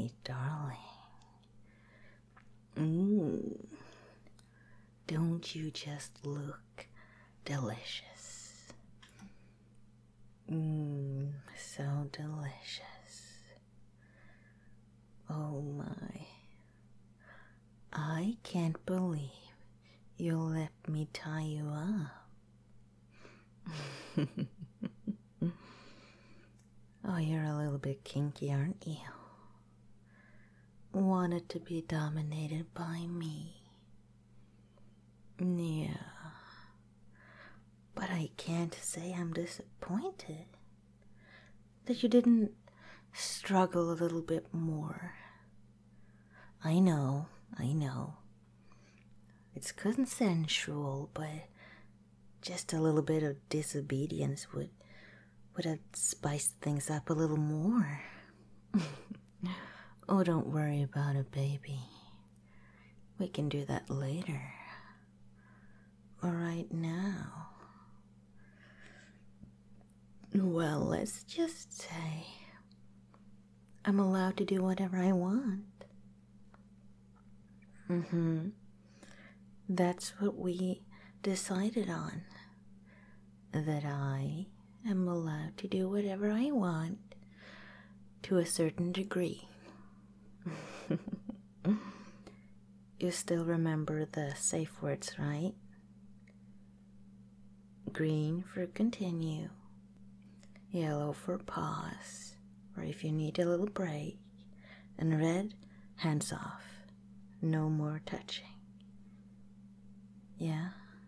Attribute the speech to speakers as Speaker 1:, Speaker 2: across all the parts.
Speaker 1: my darling. Don't you just look delicious? So delicious. Oh my. I can't believe you'll let me tie you up. Oh, you're a little bit kinky, aren't you? Wanted to be dominated by me. Yeah. But I can't say I'm disappointed that you didn't struggle a little bit more. I know. It's consensual, but just a little bit of disobedience would have spiced things up a little more. Oh, don't worry about it, baby. We can do that later. Or right now. Well, let's just say I'm allowed to do whatever I want. That's what we decided on. That I am allowed to do whatever I want to a certain degree. You still remember the safe words, right? Green for continue, yellow for pause, or if you need a little break, and red, hands off, no more touching. Yeah?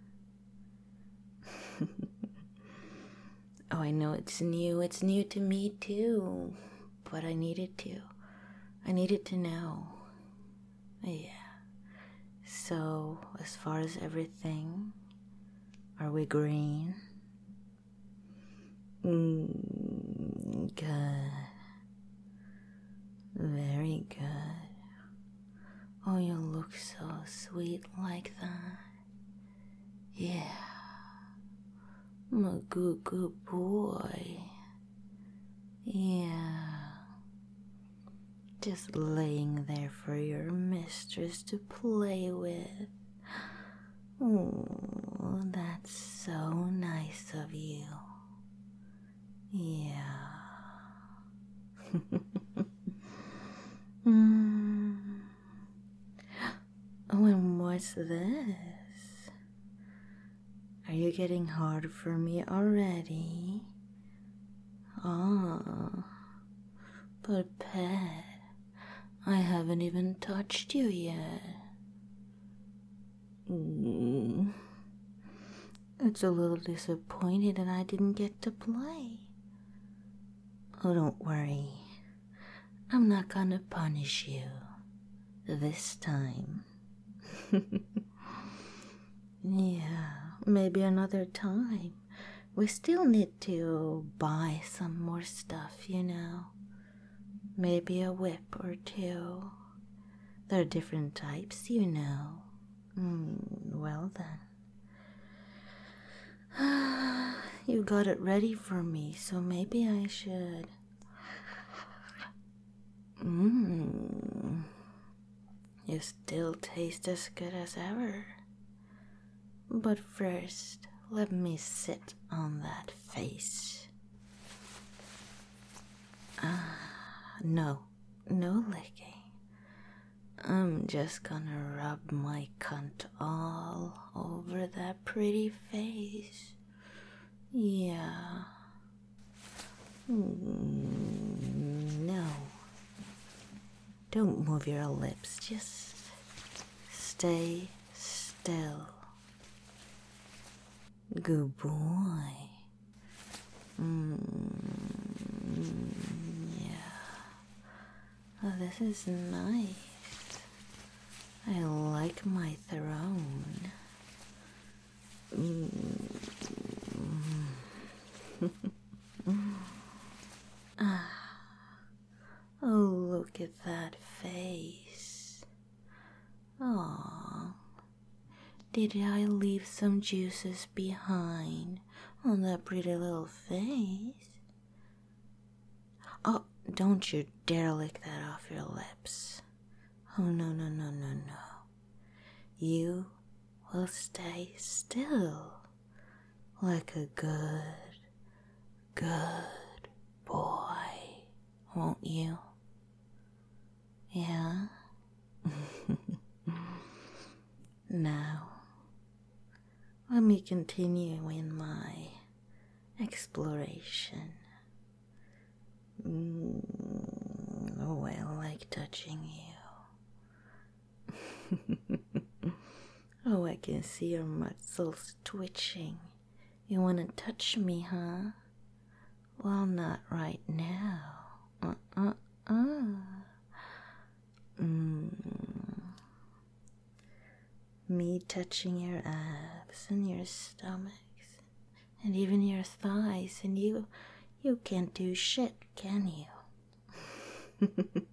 Speaker 1: Oh, I know it's new to me too, but I needed to know. Yeah. So, as far as everything, are we green? Good. Very good. Oh, you look so sweet like that. Yeah. My good boy. Yeah. Just laying there for your mistress to play with. Oh, that's so nice of you. Yeah. Oh, and what's this? Are you getting hard for me already? But pet, I haven't even touched you yet. It's a little disappointed that I didn't get to play. Oh, don't worry. I'm not gonna punish you this time. Yeah, maybe another time. We still need to buy some more stuff, you know. Maybe a whip or two. There are different types, you know. Well then. You got it ready for me, so maybe I should. You still taste as good as ever. But first, let me sit on that face. No licking. I'm just gonna rub my cunt all over that pretty face. Yeah. No. Don't move your lips, just stay still. Good boy. Yeah. Oh, this is nice. I like my throne. Oh, look at that face. Aw. Did I leave some juices behind on that pretty little face? Oh, Don't you dare lick that off your lips. Oh, no, no, no, no, no. You will stay still like a good, good boy, won't you? Yeah? Now, let me continue in my exploration. Oh, I like touching you. Oh, I can see your muscles twitching. You want to touch me, huh? Well, not right now. Me touching your abs and your stomachs and even your thighs, and you can't do shit, can you?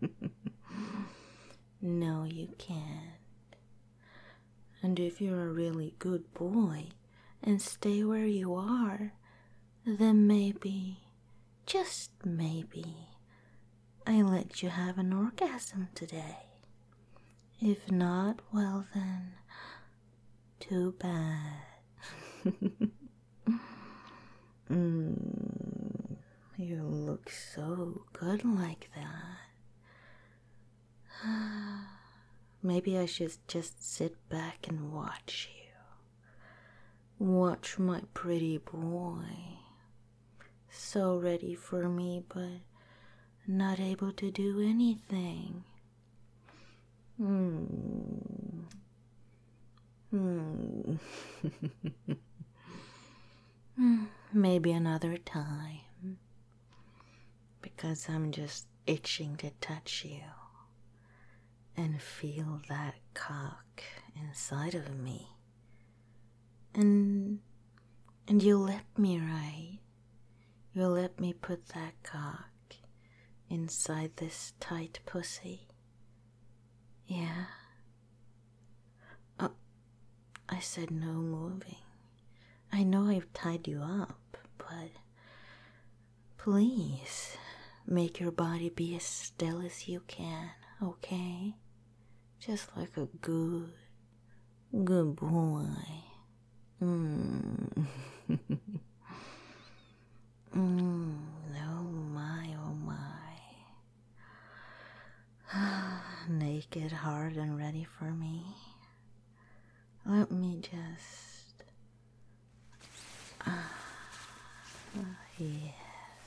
Speaker 1: No, you can't. And if you're a really good boy and stay where you are, then maybe, just maybe, I let you have an orgasm today. If not, well then, too bad. You look so good like that. Maybe I should just sit back and watch you. Watch my pretty boy. So ready for me, but not able to do anything. Maybe another time. Because I'm just itching to touch you and feel that cock inside of me. And you'll let me, right? You'll let me put that cock inside this tight pussy. Yeah? Oh, I said no moving. I know I've tied you up, but please make your body be as still as you can, okay? Just like a good boy. Oh my. Naked, hard, and ready for me. Let me just... yes.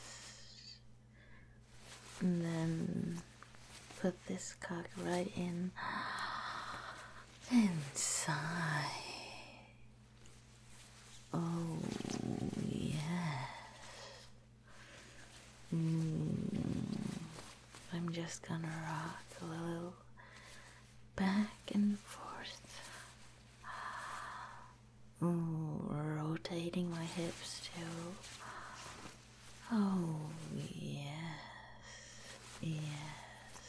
Speaker 1: And then put this cock right inside. Oh, yes. I'm just gonna rock a little back and forth. Rotating my hips too. Oh, yes. Yes.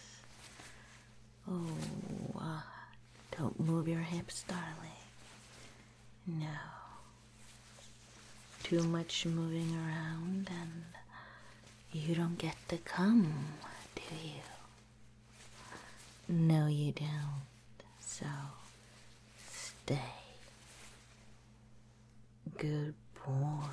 Speaker 1: Oh, don't move your hips, darling. No. Too much moving around and you don't get to come, do you? No, you don't. So, stay. Good boy.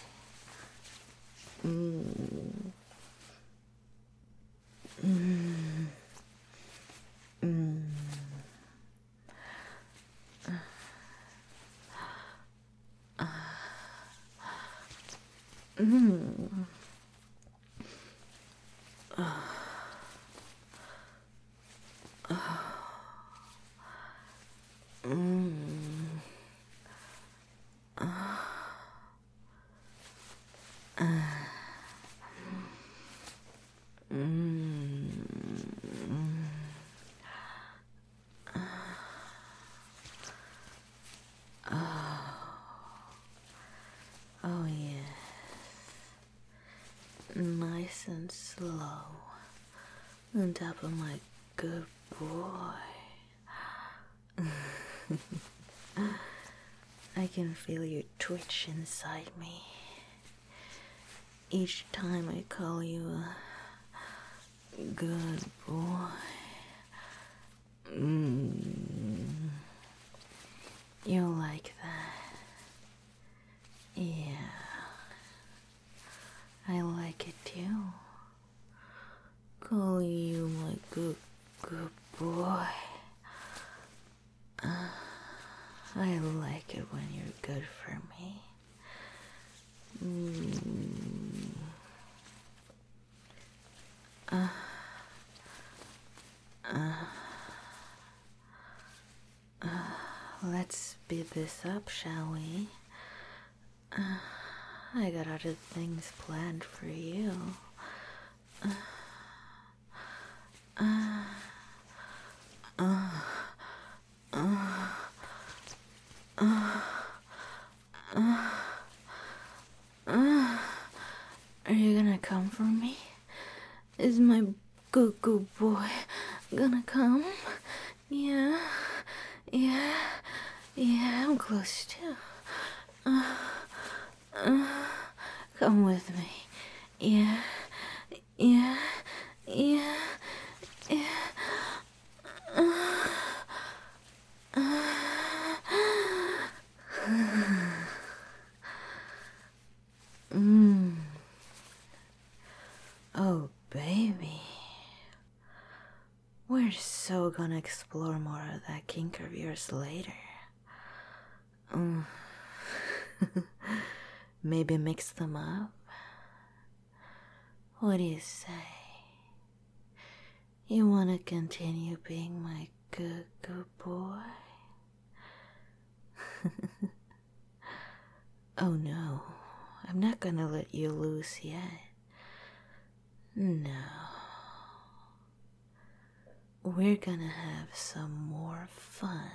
Speaker 1: Oh, yes. Nice and slow. On top of my good boy. I can feel you twitch inside me. Each time I call you Good boy. Mm. You like that? Yeah. I like it too. Call you my good boy. I like it when you're good for me. Let's speed this up, shall we? I got other things planned for you. Are you gonna come for me? Is my good boy gonna come? Yeah, yeah, yeah, I'm close too. Come with me. Yeah, yeah, yeah, yeah. Oh, baby. We're so gonna explore more of that kink of yours later. Maybe mix them up? What do you say? You wanna continue being my good boy? Oh no, I'm not gonna let you loose yet. No. We're gonna have some more fun.